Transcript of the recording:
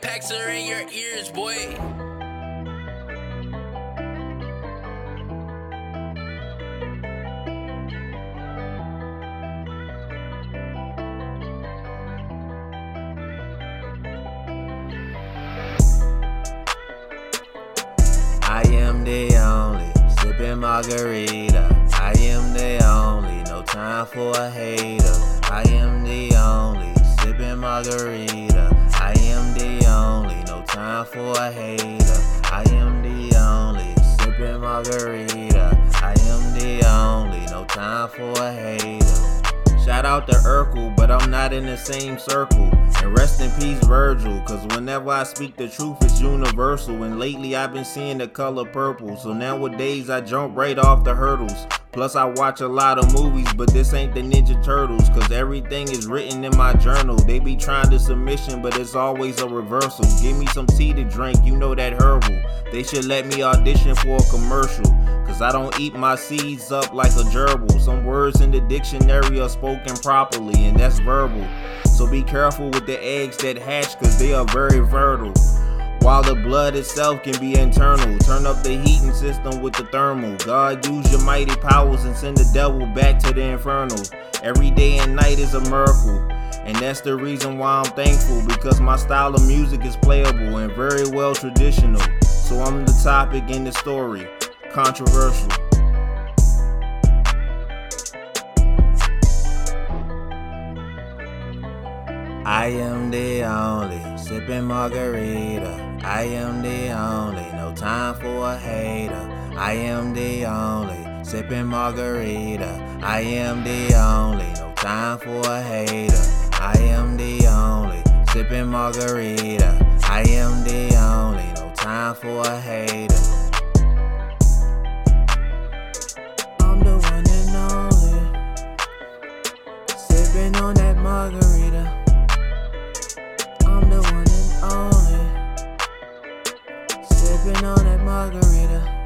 packs are in your ears, boy. I am the only, sipping margarita. I am the only, no time for a hater. I am the only, sipping margarita. I am the only, no time for a hater. I am the only, sipping margarita. I am the only, no time for a hater. Shout out to Urkel, but I'm not in the same circle. And rest in peace, Virgil, cause whenever I speak the truth, it's universal. And lately I've been seeing the color purple, so nowadays I jump right off the hurdles. Plus I watch a lot of movies, but this ain't the Ninja Turtles, cause everything is written in my journal. They be trying to submission, but it's always a reversal. Give me some tea to drink, you know that herbal. They should let me audition for a commercial, cause I don't eat my seeds up like a gerbil. Some words in the dictionary are spoken properly, and that's verbal. So be careful with the eggs that hatch, cause they are very fertile. While the blood itself can be internal, turn up the heating system with the thermal. God, use your mighty powers and send the devil back to the inferno. Every day and night is a miracle, and that's the reason why I'm thankful, because my style of music is playable and very well traditional. So I'm the topic in the story, controversial. I am the only, sipping margarita. I am the only, no time for a hater. I am the only, sipping margarita. I am the only, no time for a hater. I am the only, sipping margarita. I am the only, no time for a hater. I'm the one and only, sipping on that margarita. I'm the one and only, sipping on that margarita.